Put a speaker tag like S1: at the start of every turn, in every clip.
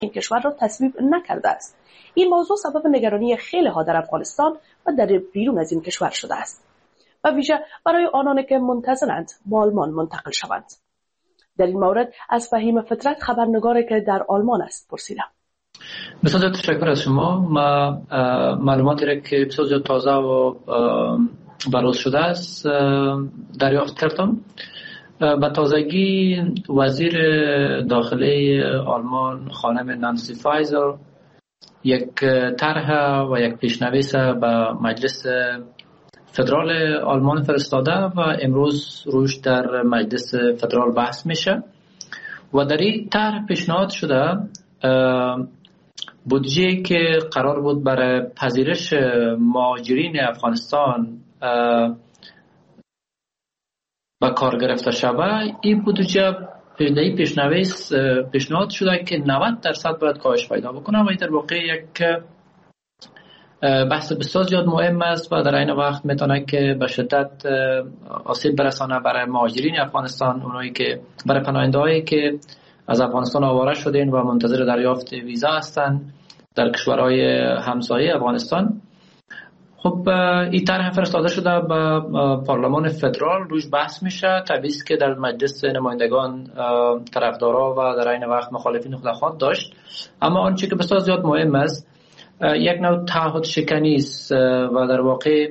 S1: این کشور را تصویب نکرده است. این موضوع سبب نگرانی خیلی ها در افغانستان و در بیرون از این کشور شده است، و ویژه برای آنانی که منتظرند به آلمان منتقل شوند. در این مورد از فهیم فطرت، خبرنگاری که در آلمان است، پرسیدم.
S2: بسیار تشکر از شما. ما معلوماتی را که بسیار تازه و بروز شده است دریافت کردم. به تازگی وزیر داخلی آلمان خانم نانسی فایزر یک طرح و یک پیشنویس به مجلس فدرال آلمان فرستاده و امروز روش در مجلس فدرال بحث میشه و در این طرح پیشنهاد شده بودجه که قرار بود برای پذیرش مهاجرین افغانستان به کار گرفته شود. این بودجه پیشنهاد شده که 90% باید کاهش پیدا بکنه و این در واقع یک بحث بسیار زیاد مهم است و در این وقت میتونه که به شدت آسیب برسانه برای مهاجرین افغانستان، اونایی که برای پناهنده‌هایی که از افغانستان آواره شدن و منتظر دریافت ویزا هستند در کشورهای همسایه افغانستان. خب این طرح فرستاده شده به پارلمان فدرال، روش بحث میشه. طبیعی است که در مجلس نمایندگان طرفدارا و در این وقت مخالفین خود خواهد داشت، اما آنچه که بسیار زیاد مهم است یک نوع تعهد شکنی است و در واقع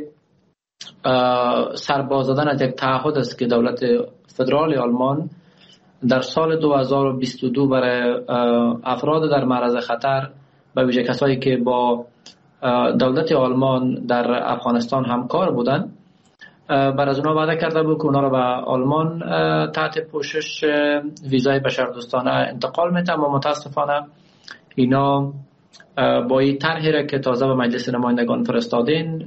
S2: سرباز دادن از یک تعهد است که دولت فدرال آلمان در سال 2022 برای افراد در معرض خطر، به ویژه کسایی که با دولت آلمان در افغانستان همکار بودند، بر از اونا وعده کرده بود که اونا را به آلمان تحت پوشش ویزای بشردوستانه انتقال میده. اما متاسفانه اینا با این طرحی را که تازه به مجلس نمایندگان فرستادین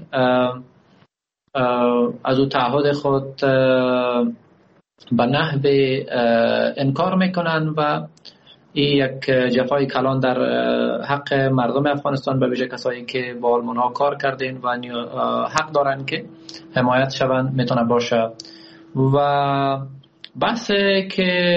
S2: از او تعهد خود به نحو انکار میکنن و این یک جفای کلان در حق مردم افغانستان، به ویژه کسایی که با آلمان ها کار کردین و حق دارن که حمایت شوند میتونه باشه. و بحث که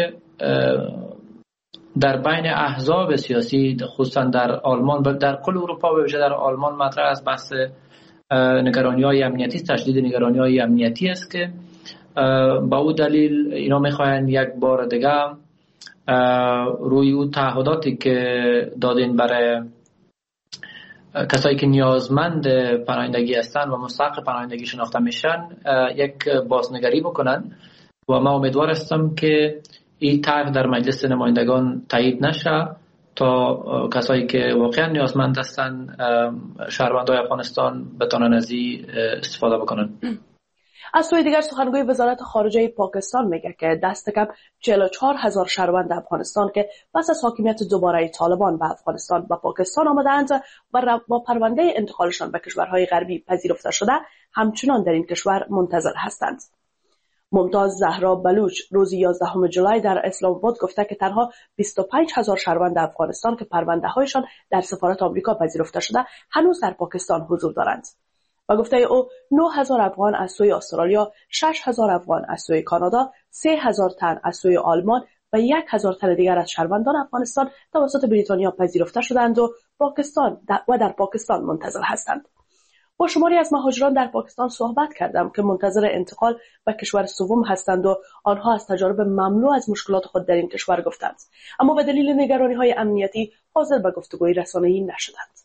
S2: در بین احزاب سیاسی خصوصا در آلمان و در کل اروپا و ویژه در آلمان مطرح است، بحث نگرانی‌های امنیتی، تشدید نگرانی‌های امنیتی است که با او دلیل اینا میخواین یک بار دیگه روی او تعهداتی که دادین برای کسایی که نیازمند پناهندگی هستند و مستحق پناهندگی شناخته میشن یک بازنگری بکنن و ما امیدوار هستم که این طرح در مجلس نمایندگان تایید نشه تا کسایی که واقعا نیازمند هستند، شهروندان افغانستان، بتونن از این استفاده بکنن.
S1: از سوی دیگر سخنگوی وزارت خارجه پاکستان میگه که دست کم 44,000 شهروند افغانستان که پس از حاکمیت دوباره طالبان به افغانستان و پاکستان آمدند و با پرونده انتقالشان به کشورهای غربی پذیرفته شده همچنان در این کشور منتظر هستند. ممتاز زهرا بلوچ روز 11 جولای در اسلام آباد گفته که تنها 25,000 شهروند افغانستان که پرونده هایشان در سفارت آمریکا پذیرفته شده هنوز در پاکستان حضور دارند. و گفته او 9,000 افغان از سوی استرالیا، 6,000 افغان از سوی کانادا، 3,000 تن از سوی آلمان و 1,000 تن دیگر از شهروندان افغانستان توسط بریتانیا پذیرفته شدند و در پاکستان منتظر هستند. با شماری از مهاجران در پاکستان صحبت کردم که منتظر انتقال به کشور سوم هستند و آنها از تجارب مملو از مشکلات خود در این کشور گفتند، اما به دلیل نگرانی‌های امنیتی حاضر به گفتگوی رسانه‌ای نشدند.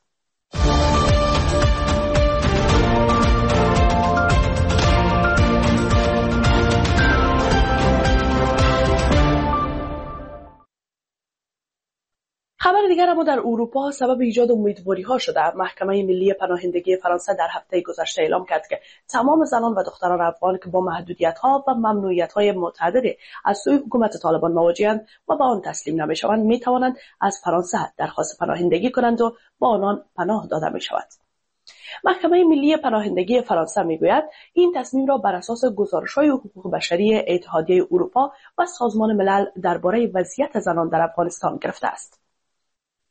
S1: خبر دیگر اما در اروپا سبب ایجاد امیدواری‌ها شده. محکمه ملی پناهندگی فرانسه در هفته گذشته اعلام کرد که تمام زنان و دختران افغان که با محدودیت‌ها و ممنوعیت‌های متعددی از سوی حکومت طالبان مواجه‌اند و به آن تسلیم نمی‌شوند می‌توانند از فرانسه درخواست پناهندگی کنند و با آنان پناه داده می‌شود. محکمه ملی پناهندگی فرانسه میگوید این تصمیم را بر اساس گزارش‌های حقوق بشری اتحادیه اروپا و سازمان ملل درباره وضعیت زنان در افغانستان گرفته است. در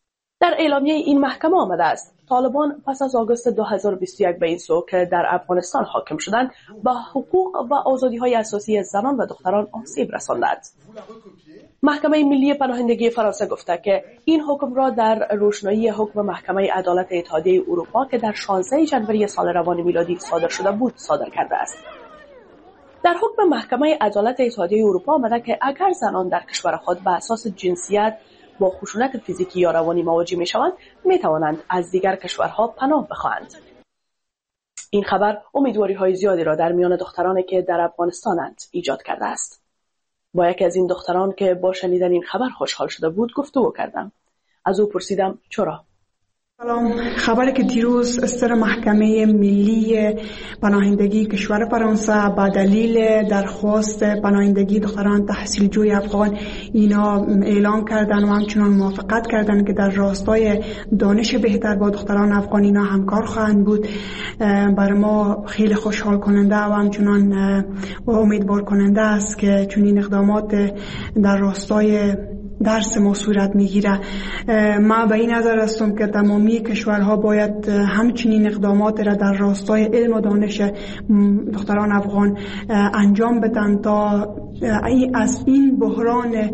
S1: در اعلامیه این محکمه آمده است طالبان پس از آگوست 2021 به این سو که در افغانستان حاکم شدند به حقوق و آزادی‌های اساسی زنان و دختران آسیب رساندند. محکمه ملی پناهندگی فرانسه گفته که این حکم را در روشنایی حکم محکمه عدالت اتحادیه اروپا که در 16 ژانویه سال روان میلادی صادر شده بود صادر کرده است. در حکم محکمه عدالت اتحادیه اروپا آمده که اگر زنان در کشور خود به اساس جنسیت با خشونت فیزیکی یا روانی مواجه می‌شوند می‌توانند از دیگر کشورها پناه بخواهند. این خبر امیدواری‌های زیادی را در میان دخترانی که در افغانستانند ایجاد کرده است. با یکی از این دختران که با شنیدن این خبر خوشحال شده بود گفتگو کردم. از او پرسیدم چرا؟
S3: سلام. خبری که دیروز سر محکمه ملی پناهندگی کشور فرانسه با دلیل درخواست پناهندگی دختران تحصیلجوی افغان اینا اعلام کردن و همچنان موافقت کردن که در راستای دانش بهتر با دختران افغان اینا همکار خواهند بود، برای ما خیلی خوشحال کننده و همچنان امیدوار کننده است که چنین اقدامات در راستای درس ما صورت میگیره. ما به این نظر هستم که تمامی کشورها باید همچنین اقدامات را در راستای علم و دانش دختران افغان انجام بدن تا از این بحران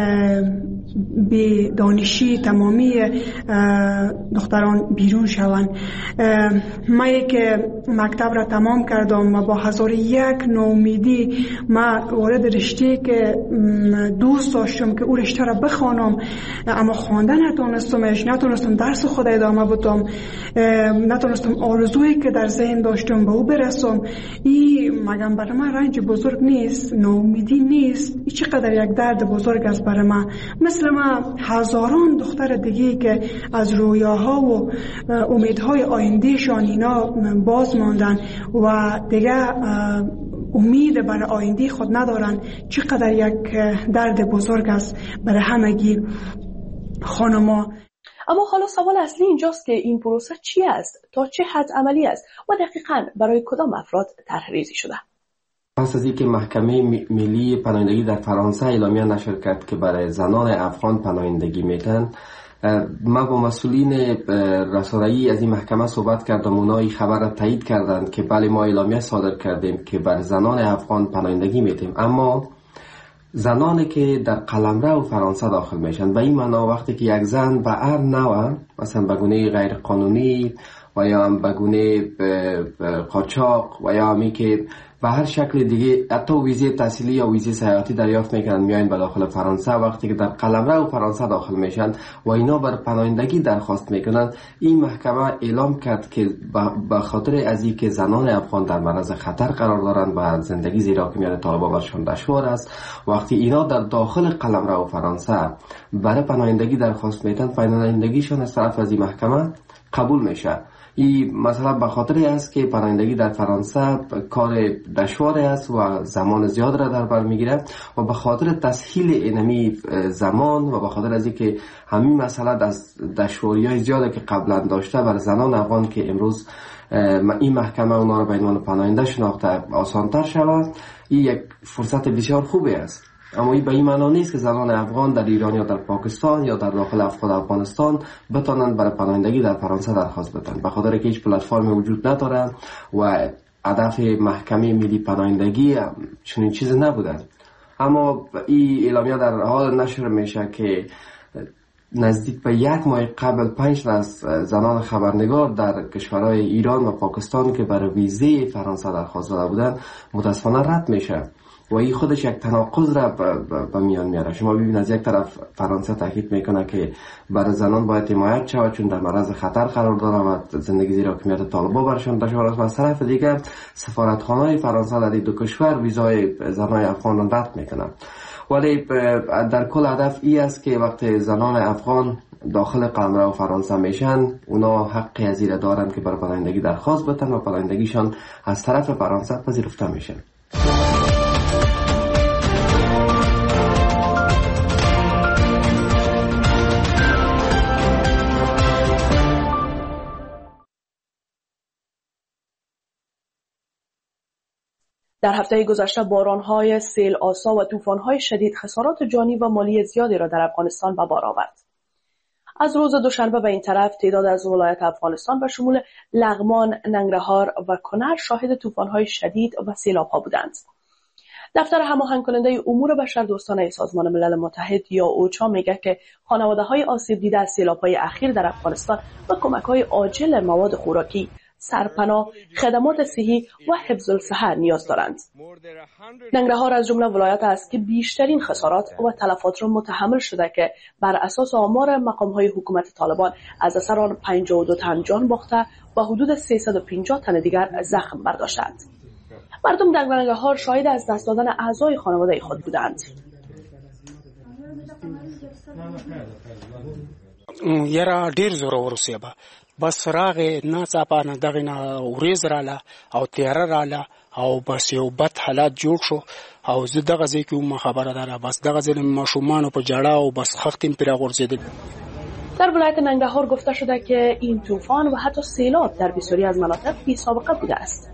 S3: به دانشی تمامی دختران بیرون شوند. من که مکتب را تمام کردم و با 1001 نومیدی ما وارد رشته که دوست داشتم که او رشته را بخوانم، اما خواندن نتونستم درس خود ادامه بدم، نتونستم آرزویی که در ذهن داشتم به او برسم. این مگم برای من رنج بزرگ نیست؟ نومیدی نیست؟ این چقدر یک درد بزرگ است برای من. مثل ما هزاران دختر دیگه که از رویاها و امیدهای آیندهشان اینا باز ماندن و دیگه امید برای آینده خود ندارن. چقدر یک درد بزرگ است برای همگی خانما.
S1: اما حالا سوال اصلی اینجاست که این پروسه چی است؟ تا چه حد عملی است؟ و دقیقاً برای کدام افراد طرح‌ریزی شده؟
S4: پس از اینکه محکمه ملی پناهندگی در فرانسه اعلامیه نشر کرد که برای زنان افغان پناهندگی میتن، ما با مسئولین رسانه‌ای از این محکمه صحبت کردم. اونا این خبر را تایید کردند که بله ما اعلامیه صادر کردیم که برای زنان افغان پناهندگی میتیم، اما زنانی که در قلمرو فرانسه داخل میشن، به این معنا وقتی که یک زن به هر نوع، مثلا به گونه غیر قانونی و یا به گونه قاچاق و یا همی که به هر شکل دیگه حتی ویزه تحصیلی یا ویزه سیاحتی دریافت میکنن، میاین به داخل فرانسه، وقتی که در قلمرو فرانسه داخل میشن و اینا بر پناهندگی درخواست میکنن، این محکمه اعلام کرد که به خاطر از این که زنان افغان در معرض خطر قرار دارند و زندگی زیر حاکمیت طالبان برشان دشوار است، وقتی اینا در داخل قلمرو فرانسه برای پناهندگی درخواست میتن، پناهندگیشان از طرف از این محکمه قبول میشه. این مثلا به خاطر است که پناهندگی در فرانسه کار دشوار است و زمان زیاد را در بر میگیره و به خاطر تسهیل اینمی زمان و به خاطر از اینکه همین مسئله از دشواری‌های زیاده که قبلا داشته بر زنان افغان که امروز این محکمه اونا را به عنوان پناهنده شناخته آسان‌تر شود، این یک فرصت بسیار خوبی است. اما این به این معنا نیست که زنان افغان در ایران یا در پاکستان یا در داخل افغانستان بتوانند برای پناهندگی در فرانسه درخواست بدن، به خاطر که هیچ پلتفرمی وجود نداره و هدف محکمه ملی پناهندگی چنین چیزی نبوده. اما این اعلامیه در حال نشر میشه که نزدیک به یک ماه قبل 5 از زنان خبرنگار در کشورهای ایران و پاکستان که برای ویزه فرانسه درخواست داده بودند متاسفانه رد میشه و این خودش یک تناقض را به میان میاره. شما ببینید از یک طرف فرانسه تاکید میکنه که برای زنان باید حمایت شود چون در معرض خطر قرار دارند و زندگی زیر حاکمیت طالبان برشان دشوار است، و از طرف دیگر سفارتخانه‌های فرانسه در این دو کشور ویزای زنان افغان رد میکنند. ولی در کل هدف این است که وقتی زنان افغان داخل قلمرو فرانسه میشن، اونا حق از این دارند که برای پناهندگی درخواست بدن و پناهندگیشان از طرف فرانسه پذیرفته میشه.
S1: در هفته گذشته باران‌های سیل آسا و طوفان‌های شدید خسارات جانی و مالی زیادی را در افغانستان به بار آورد. از روز دوشنبه به این طرف تعداد از ولایات افغانستان به شمول لغمان، ننگرهار و کنر شاهد طوفان‌های شدید و سیلاب‌ها بودند. دفتر هماهنگ کننده امور بشردوستانه سازمان ملل متحد یا اوچا میگه که خانواده‌های آسیب دیده از سیلاب‌های اخیر در افغانستان به کمک‌های عاجل مواد خوراکی، سرپناه، خدمات صحی و حفظ الصحه نیاز دارند. ننگرهار از جمله ولایات است که بیشترین خسارات و تلفات را متحمل شده که بر اساس آمار مقام‌های حکومت طالبان از اثر آن 52 تن جان باخته و حدود 350 تن دیگر زخم برداشتند. مردم در ننگرهار شاهد از دست دادن اعضای خانواده خود بودند.
S5: یرا ډیر زور ورسیبه بس راغې ناڅاپه نه دغه نه وریځ رااله او تیاره رااله او بس یو بد حالات جوړ شو او زه دغه ځای کې وم خبره ده بس دغه ځای ماشومانو په جړه او بس خختم پرې غورځېدل.
S1: در ولایت ننگرهار گفته شده که این طوفان و حتی سیلاب در بسیاری از مناطق بی سابقه بوده است.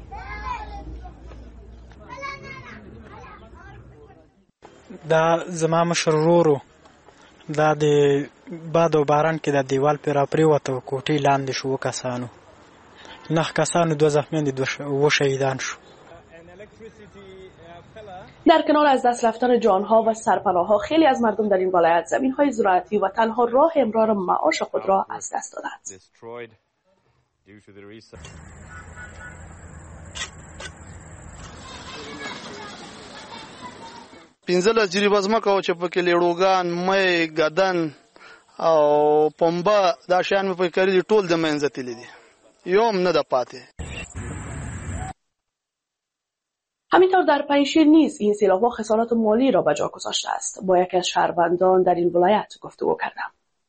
S6: دا زما مشر ورور دا د باد او باران کې د دیوال پر پریوته کوټې لاندې شو کسانو 9 کسانو 2 زخمیان دي و شهیدان شو.
S1: در کنار از دست رفتن جانها و سرپناه‌ها خیلی از مردم در این ولایت زمین‌های زراعتی و تنها راه امرار معاش خود را از دست دادند.
S7: پنځله جریبه ځمکه و چې پکې لیړوګان مې ګدن او پنبه دا شیان مې پکې کړي دي ټول د منځه تللي دي یو هم نه ده پاتې.
S1: همینطور در پنجشیر نیز این سیلاب‌ها خسارات مالی را به جا گذاشته است. با یکی از شهروندان در این ولایت گفتگو کردم.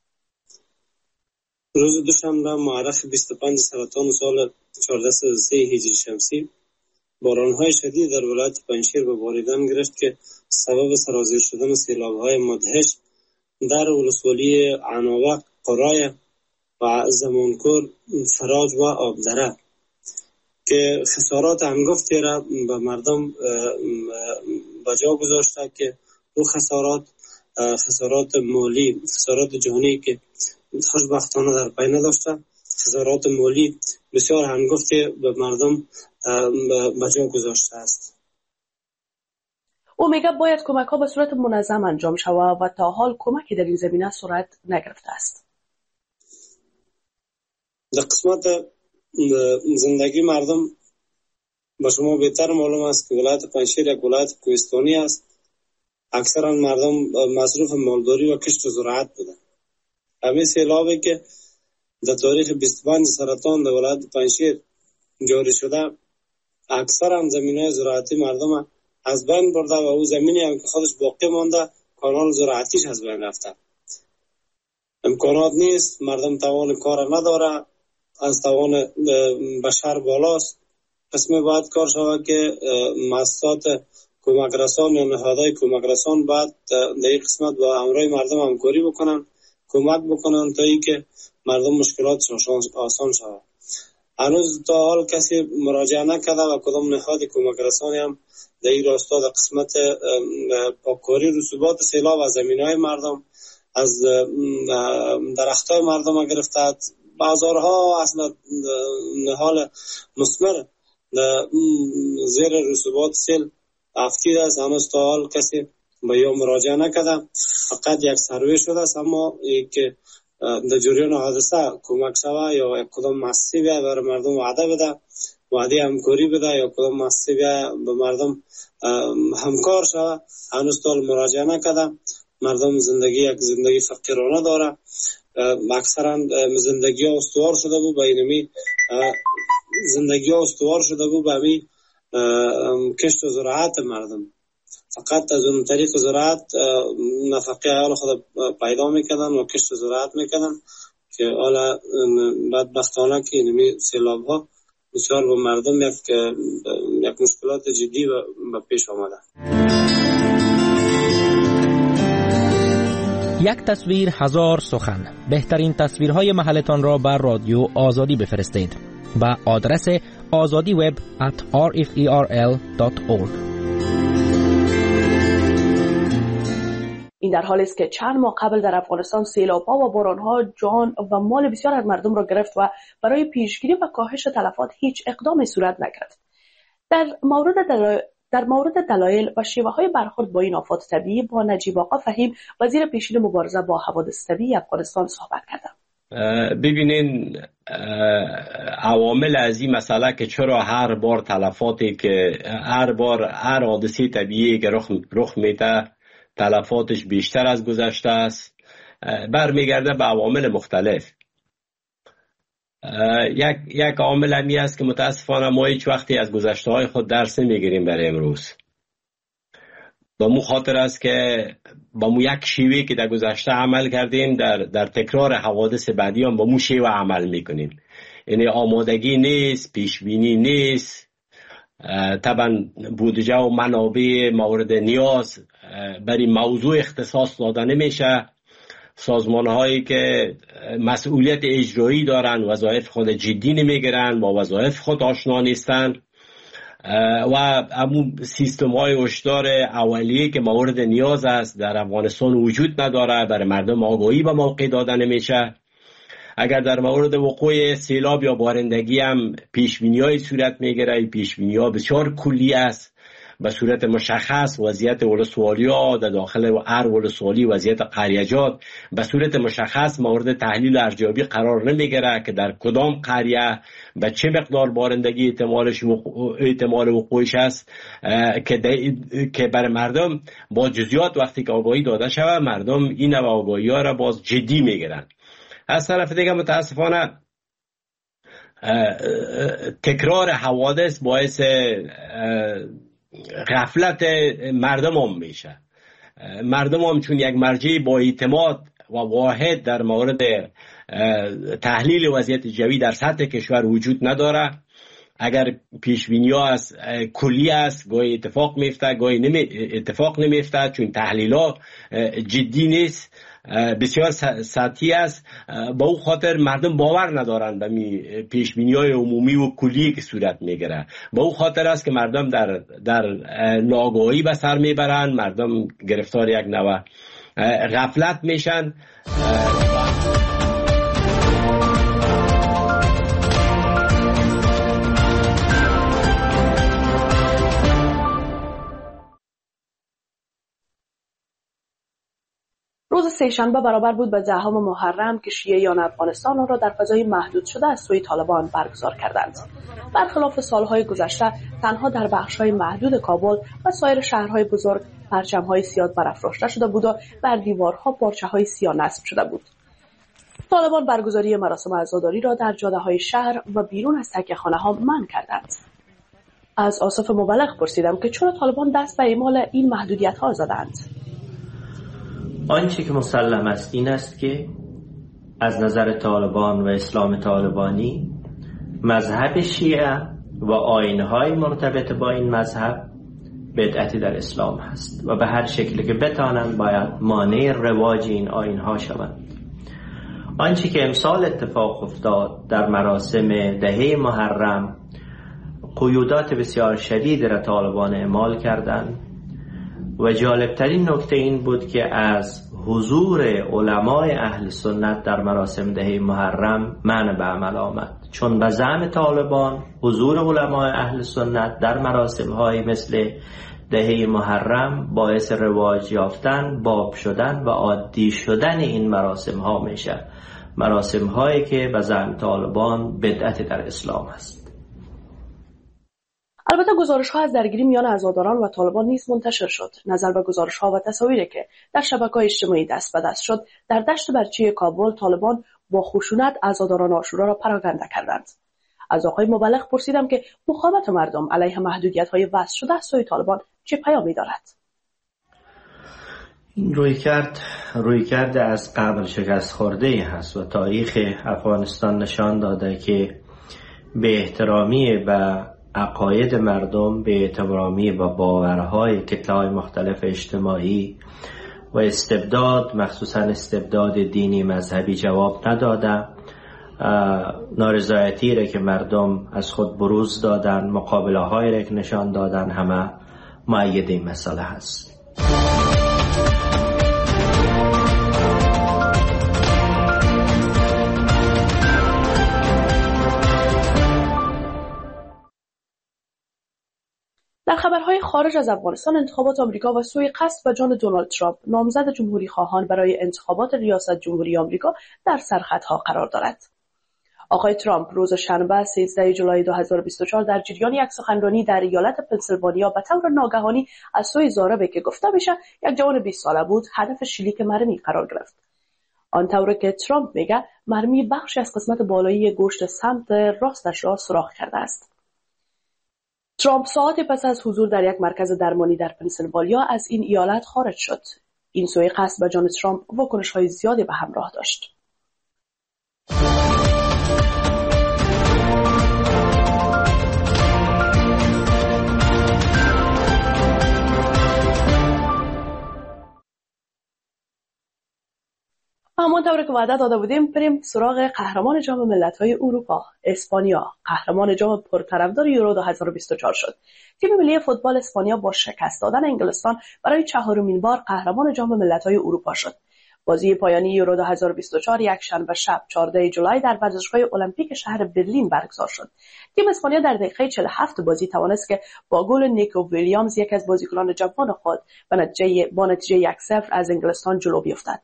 S8: روز دوشنبه مورخ 25 سرطان سال 1403 هجری شمسی باران‌های شدید در ولایت پنجشیر به باریدن گرفت که سبب سرازیر شدن سیلاب‌های مدهش در ولسوالی عناوق، قرای و زمانکور، فراج و آبدره که خسارات هنگفتی را به مردم به جا گذاشته که او خسارات مالی، خسارات جانی که خوشبختانه در پی نداشته، خسارات مالی بسیار هنگفتی به مردم به جا گذاشته است.
S1: او میگه باید کمک ها به صورت منظم انجام شود و تا حال کمکی در این زمینه صورت نگرفته است.
S8: در قسمت زندگی مردم به شما بهتر معلوم است که ولایت پنجشیر یک ولایت کوهستانی است. اکثرا مردم مصروف مالداری و کشت و زراعت بودند. همین سیلابی که در تاریخ 25 سرطان در ولایت پنجشیر جاری شده اکثرا زمینهای زراعتی مردم از بین برده و او زمینی هم که خودش باقی مانده کانال زراعتیش از بین رفته. امکانات نیست، مردم توان کار نداره، از توان بشر بالاست. قسمی باید کار شود که مؤسسات کمک رسان یا نهادهای کمک رسان باید در این قسمت با همراه مردم همکاری بکنن، کمک بکنن تا ای که مردم مشکلاتش آسان شود. هنوز تا حال کسی مراجعه نکرده و کدام نهاد کمک رسانی هم در این راستا در قسمت پاککاری رسوبات سیلاب از زمینهای مردم، از درختای مردم گرفته بازارها اصلا نهال مسمر زیر رسوبات سیل افتیده است. هنوز تا حال کسی به یا مراجعه نکرده، فقط یک سروی شده است. اما ای که در جریان حادثه کمک شوه یا کدام مؤسسه بیا برای مردم وعده بده، وعده همکاری بده یا کدام مؤسسه بیا به مردم همکار شوه، هنوز تا حال مراجعه نکرده. مردم یک زندگی فقیرانه داره. اکثرا زندگی ها استوار شده بود به اینمی کشت و زراعت مردم. فقط از اون طریق زراعت نفقه حال خود پیدا میکردن و کشت و زراعت میکردن که حالا بدبختانه که اینمی سیلاب ها بسیار به مردم یک مشکلات جدی به پیش آمده.
S9: یک تصویر هزار سخن. بهترین تصویرهای محلتان را بر رادیو آزادی بفرستید به آدرس azadiweb@rferl.org.
S1: این در حالی است که چند ماه قبل در افغانستان سیلاب‌ها و باران‌ها جان و مال بسیار از مردم را گرفت و برای پیشگیری و کاهش تلفات هیچ اقدامی صورت نگرفت. در مورد دلایل و شیوه‌های برخورد با این آفات طبیعی با نجیب آقا فهیم وزیر پیشین مبارزه با حوادث طبیعی افغانستان صحبت کردم.
S10: ببینین عوامل از این مسئله که چرا هر بار تلفاتی که هر حادثه طبیعی که رخ میده تلفاتش بیشتر از گذشته است برمیگرده به عوامل مختلف. یک عامل همی است که متاسفانه ما هیچ وقتی از گذشته های خود درس نمیگیریم برای امروز. با مو خاطر است که با مو یک شیوه که در گذشته عمل کردیم در تکرار حوادث بعدی هم با مو شیوه عمل میکنیم. یعنی آمادگی نیست، پیشبینی نیست، طبعا بودجه و منابع مورد نیاز برای موضوع اختصاص داده نمیشه. سازمان هایی که مسئولیت اجرایی دارن وظایف خود جدی نمیگیرن، با وظایف خود آشنا نیستن و همون سیستم های هشدار اولیه که مورد نیاز است در افغانستان وجود نداره، برای مردم آگاهی به موقع داده نمیشه. اگر در مورد وقوع سیلاب یا بارندگی هم پیشبینی های صورت میگیره، پیشبینی ها بسیار کلی است، به صورت مشخص وضعیت ولسوالی ها در داخل هر ولسوالی وضعیت قریه‌جات به صورت مشخص مورد تحلیل ارزیابی قرار نمیگیره که در کدام قریه به چه مقدار بارندگی احتمال وقوعش است که برای مردم با جزئیات وقتی که آگاهی داده شود مردم این نوع آگاهی ها را باز جدی میگیرن. از طرف دیگه متاسفانه تکرار حوادث باعث غفلت مردم هم میشه. مردم هم چون یک مرجع با اعتماد و واحد در مورد تحلیل وضعیت جوی در سطح کشور وجود نداره، اگر پیشبینی ها از کلی است گاهی اتفاق میفته گاهی اتفاق نمیفته چون تحلیل ها جدی نیست، بسیار سطحی است. با او خاطر مردم باور ندارن به پیشبینی های عمومی و کلی که صورت میگیره. با او خاطر است که مردم در ناآگاهی به سر میبرن، مردم گرفتار یک نوع غفلت میشن.
S1: روز سه‌شنبه برابر بود به 10 محرم که شیعیان افغانستان را در فضای محدود شده از سوی طالبان برگزار کردند. برخلاف سالهای گذشته تنها در بخش‌های محدود کابل و سایر شهرهای بزرگ پرچم‌های سیاه برافراشته شده بود و بر دیوارها پارچه‌های سیاه نصب شده بود. طالبان برگزاری مراسم عزاداری را در جاده‌های شهر و بیرون از تکیه‌خانه‌ها منع کردند. از آصف مبلغ پرسیدم که چرا طالبان دست به اعمال این محدودیت‌ها زدند.
S11: آنچه که مسلم است این است که از نظر طالبان و اسلام طالبانی مذهب شیعه و آیین‌های مرتبط با این مذهب بدعتی در اسلام هست و به هر شکلی که بتانند باید مانع رواج این آیین‌ها شوند. آنچه که امسال اتفاق افتاد در مراسم 10 محرم قیودات بسیار شدید را طالبان اعمال کردند و جالبترین نکته این بود که از حضور علمای اهل سنت در مراسم 10 محرم منع به عمل آمد، چون به زعم طالبان حضور علمای اهل سنت در مراسم های مثل 10 محرم باعث رواج یافتن، باب شدن و عادی شدن این مراسم ها میشه، مراسم هایی که به زعم طالبان بدعت در اسلام است.
S1: البته گزارش‌ها از درگیری میان عزاداران و طالبان نیز منتشر شد. نظر به گزارش‌ها و تصاویری که در شبکه‌های اجتماعی دست به دست شد، در دشت برچی کابل طالبان با خشونت عزاداران عاشورا را پراکنده کردند. از آقای مبلغ پرسیدم که مقاومت مردم علیه محدودیت‌های وضع شده از سوی طالبان چه پیامی دارد.
S11: این رویکرد از قبل شکست خورده هست و تاریخ افغانستان نشان داده که به احترامی به عقاید مردم، به احترامی به باورهای کتله‌های مختلف اجتماعی و استبداد، مخصوصا استبداد دینی مذهبی جواب نداده. نارضایتی را که مردم از خود بروز دادن، مقابله هایی را که نشان دادن، همه مؤید این مسئله هست.
S1: خبرهای خارج از افغانستان. انتخابات آمریکا و سوء قصد به جان دونالد ترامپ، نامزد جمهوری خواهان برای انتخابات ریاست جمهوری آمریکا، در سرخطها قرار دارد. آقای ترامپ روز شنبه 13 جولای 2024 در جریان یک سخنرانی در ایالت پنسیلوانیا به طور ناگهانی از سوی ضاربی که گفته میشه یک جوان 20 ساله بود هدف شلیک مرمی قرار گرفت. آن طوری که ترامپ میگه مرمی بخشی از قسمت بالایی گوشت سمت راستش را سوراخ کرده است. ترامپ ساعتی پس از حضور در یک مرکز درمانی در پنسیلوانیا از این ایالت خارج شد. این سوء قصد به جان ترامپ واکنش‌های زیادی به همراه داشت. همانطور که وعده داده بودیم بریم سراغ قهرمان جام ملت‌های اروپا. اسپانیا قهرمان جام پرطرفدار یورو 2024 شد. تیم ملی فوتبال اسپانیا با شکست دادن انگلستان برای چهارمین بار قهرمان جام ملت‌های اروپا شد. بازی پایانی یورو 2024 یک شنبه شب 14 جولای در ورزشگاه المپیک شهر برلین برگزار شد. تیم اسپانیا در دقیقه 47 بازی توانست که با گل نیکو ویلیامز یک از بازیکنان جوان خود با نتیجه 1-0 از انگلستان جلو بیفتد.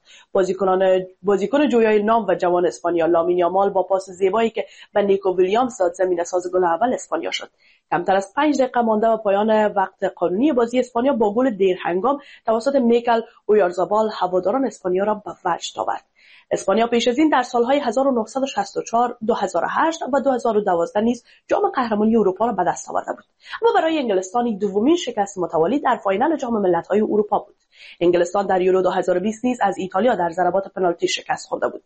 S1: بازیکن جویای نام و جوان اسپانیا لامین یامال با پاس زیبایی که به نیکو ویلیامز داد زمینه‌ساز گل اول اسپانیا شد. کمتر از 5 دقیقه مانده و پایان وقت قانونی بازی اسپانیا با گل دیرهنگام توسط میکل اویارزابال هواداران اسپانیا را به وجد آورد. اسپانیا پیش از این در سالهای 1964، 2008 و 2012 نیز جام قهرمانی اروپا را به دست آورده بود. اما برای انگلستان دومین شکست متوالی در فاینال جام ملت‌های اروپا بود. انگلستان در یورو 2020 نیز از ایتالیا در ضربات پنالتی شکست خورده بود.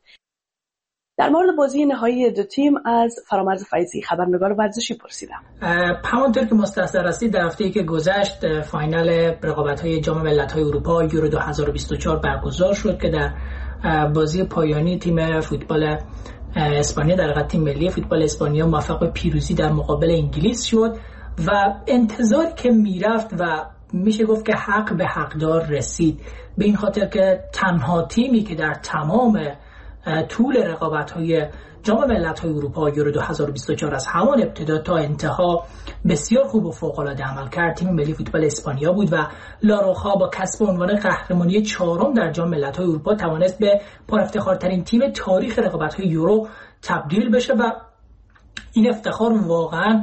S1: در مورد بازی نهایی دو تیم از فرامرز فیضی خبرنگار ورزشی پرسیدم.
S12: همانطور که مستحضر هستید در هفته‌ای که گذشت فاینال رقابت‌های جام ملت‌های اروپا یورو 2024 برگزار شد که در بازی پایانی تیم فوتبال اسپانیا در حقیقت تیم ملی فوتبال اسپانیا موفق به پیروزی در مقابل انگلیس شد و انتظاری که میرفت و میشه گفت که حق به حقدار رسید، به این خاطر که تنها تیمی که در تمام طول رقابت‌های جام ملت‌های اروپا یورو 2024 از همان ابتدا تا انتها بسیار خوب و فوق‌العاده عمل کرد تیم ملی فوتبال اسپانیا بود و لاروخا با کسب عنوان قهرمانی 4م در جام ملت‌های اروپا توانست به پرافتخارترین تیم تاریخ رقابت‌های یورو تبدیل بشه و این افتخار واقعاً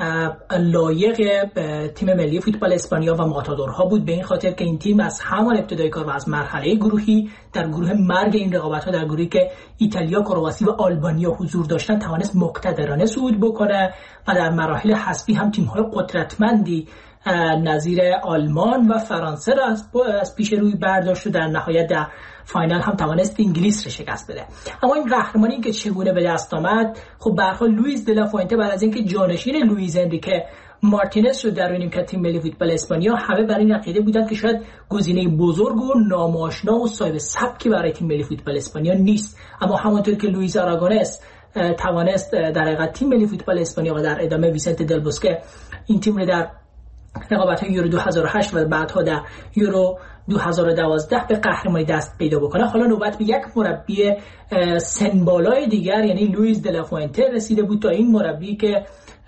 S12: لایق تیم ملی فوتبال اسپانیا و ماتادورها بود، به این خاطر که این تیم از همان ابتدای کار و از مرحله گروهی در گروه مرگ این رقابت‌ها در گروهی که ایتالیا، کرواسی و آلبانیا حضور داشتن توانست مقتدرانه صعود بکنه و در مراحل حذفی هم تیم‌های قدرتمندی نظیر آلمان و فرانسه را از پیش روی برداشت و در نهایت در فاینال هم توانست انگلیس را شکست بده. اما این قهرمانی که چگونه به دست آمد، خب به هر حال لوئیس دلا فوئنته بعد از اینکه جانشین لوئیس انریکه مارتینز شد در نیمکت تیم ملی فوتبال اسپانیا، همه بر این عقیده بودند که شاید گزینه بزرگ و ناماشنا و صاحب سبکی برای تیم ملی فوتبال اسپانیا نیست. اما همونطور که لوئیس آراگونس توانست در حقیقت تیم ملی فوتبال اسپانیا و در ادامه ویسنت دل بوسکه این تیم را در رقابت‌های یورو 2008 و بعدها در یورو 2012 به قهرمانی دست پیدا بکنه، حالا نوبت به یک مربی سنبالای دیگر یعنی لوئیس دلا فوئنته رسیده بود تا این مربی که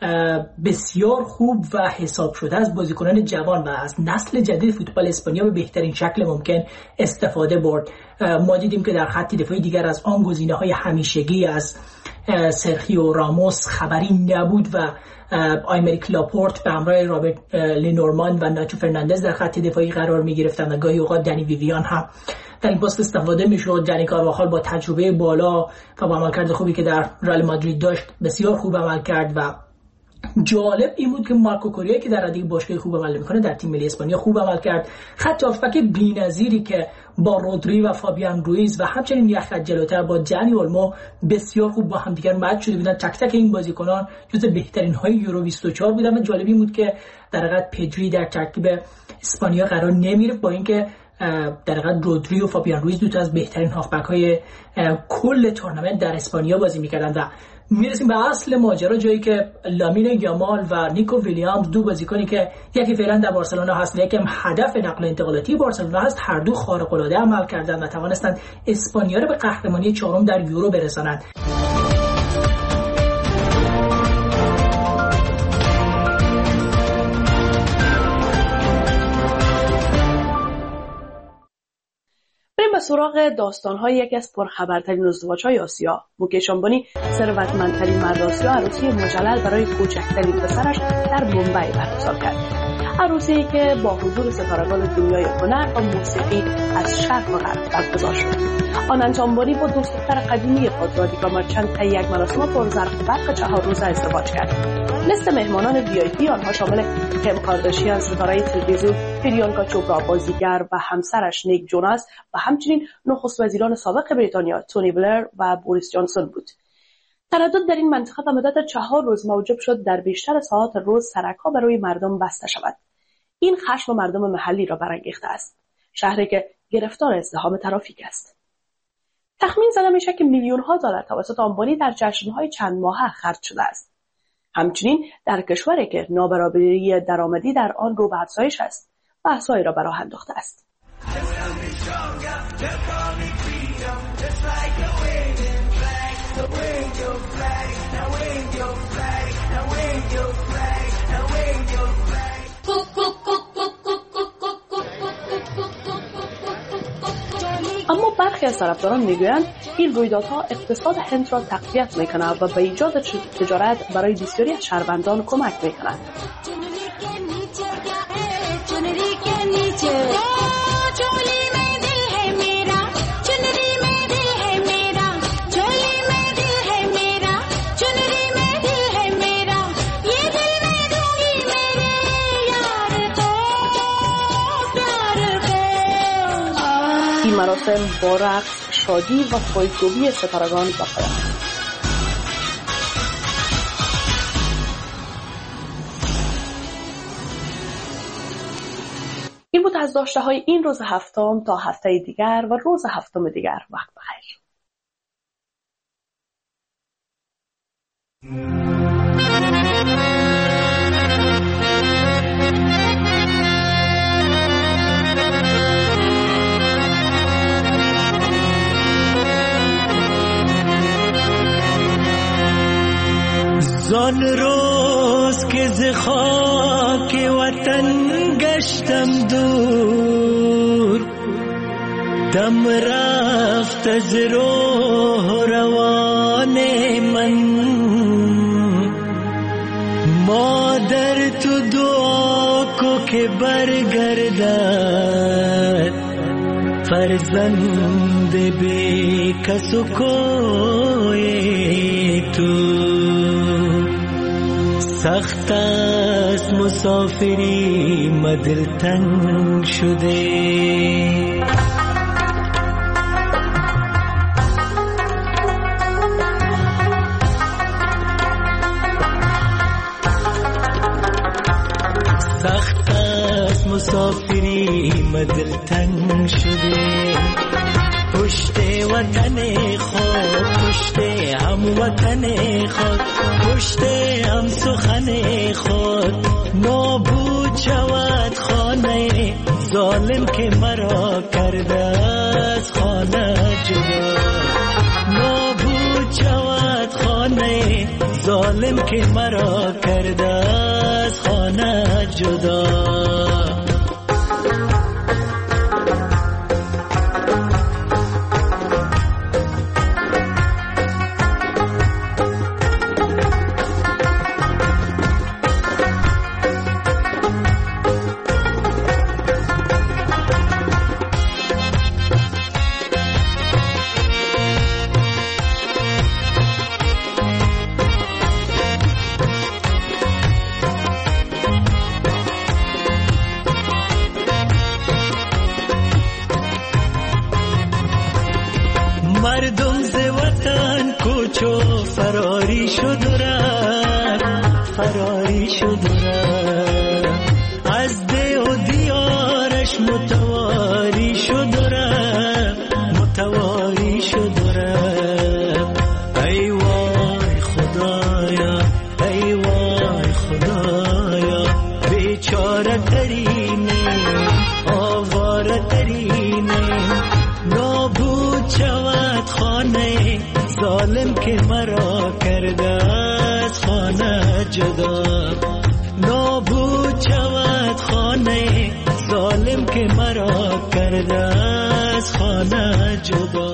S12: بسیار خوب و حساب شده از بازیکنان جوان و از نسل جدید فوتبال اسپانیا به بهترین شکل ممکن استفاده برد. ما دیدیم که در خط دفاعی دیگر از آن گزینه‌های همیشگی از سرخیو راموس خبری نبود و آیمریک لاپورت به همراه رابرت لینورمان و ناچو فرناندز در خط دفاعی قرار می‌گرفتند و گاهی اوقات دنی ویویان هم در این پست استفاده می‌شد. دنی کارواخال با تجربه بالا و با عملکرد خوبی که در رئال مادرید داشت بسیار خوب عمل کرد و جالب این بود که مارکو کوریا که در رده باشگاه خوب عمل می‌کنه در تیم ملی اسپانیا خوب عمل کرد. خط هافبک بی‌نظیری که با رودری و فابیان رویز و همچنین یک خط جلوتر با جانی اولمو بسیار خوب با همدیگر مچ شده بودن. تک تک این بازیکنان جزو بهترین های یورو 24 بودن و جالب این بود که در حقیقت پدری در ترکیب اسپانیا قرار نمی‌گرفت، با اینکه در حقیقت رودری و فابیان رویز دو تا از بهترین هافبک های کل تورنمنت در اسپانیا بازی می‌کردند و میرسیم به اصل ماجرا، جایی که لامین یامال و نیکو ویلیامز دو بازیکنی که یکی فعلا در بارسلونا هست و یکی هم هدف نقل انتقالاتی بارسلونا هست، هر دو خارق العاده عمل کردند و توانستند اسپانیا را به قهرمانی 4م در یورو برسانند.
S1: سراغ داستان‌های یکی از پرخبرترین ازدواج‌های آسیا، موکیش آمبانی ثروتمندترین مرد آسیا عروسی مجلل برای کوچکترین پسرش در ممبئی برگزار کرد. عروسی که با حضور ستارگان دنیای هنر و موسیقی از شرق و غرب برگزار شد. آنت آمبانی با دوست دختر قدیمی خود رادیکا مرچنت طی یک مراسم پرزرق و برق 4 روزه ازدواج کرد. لیست مهمانان VIP آنها شامل کیم کارداشیان، ستاره تلویزیون پریانکا چوپرا، بازیگر و همسرش نیک جوناس و همچنین نخست وزیران سابق بریتانیا تونی بلر و بوریس جانسون بود. تردد در این منطقه و مدت 4 روز موجب شد در بیشتر ساعات روز سرک‌ها برای مردم بسته شود. این خشم مردم محلی را برانگیخته است. شهری که گرفتار ازدحام ترافیک است. تخمین زده میشه که میلیون‌ها دلار توسط آمبانی در جشن‌های چند ماهه خرج شده است. همچنین در کشوری که نابرابری درآمدی در آن رو به افزایش است، بحث‌هایی را به راه انداخته است. اما برخی از طرفداران میگویند این رویدادها اقتصاد هند را تقویت میکند و به ایجاد تجارت برای بسیاری از شهروندان کمک میکند. این مراسم با رقص، شادی و پایکوبی ستارگان به پایان است. این بود از داشته‌های این روز هفتم. تا هفته دیگر و روز هفتم دیگر، وقت بخیر.
S13: زان روز که ز خاک وطن گشتم دور، دم رفت از روح روان من. مادر تو دعا کو که برگردد، فرزند بی کس و کوی تو. سخت است مسافری مدل تنگ شده، سخت است مسافری مدل تنگ شده. پشت وطن خود، پشت هم وطن خود، پشت هم سخن خود. نابود شود خانه ظالم که مرا کرده از خانه جدا. نابود شود خانه ظالم که مرا کرده از خانه جدا. مردم ز وطن کوچو فراری شد فراری شد از ده و دیارش متواری شد متواری شد. ای وای خدایا، ای وای خدایا، بیچاره ترینه آواره ترینه. نابود شود خانه ظالم که مرا کرده از خانه جدا. نابود شود خانه ظالم که مرا کرده از خانه جدا.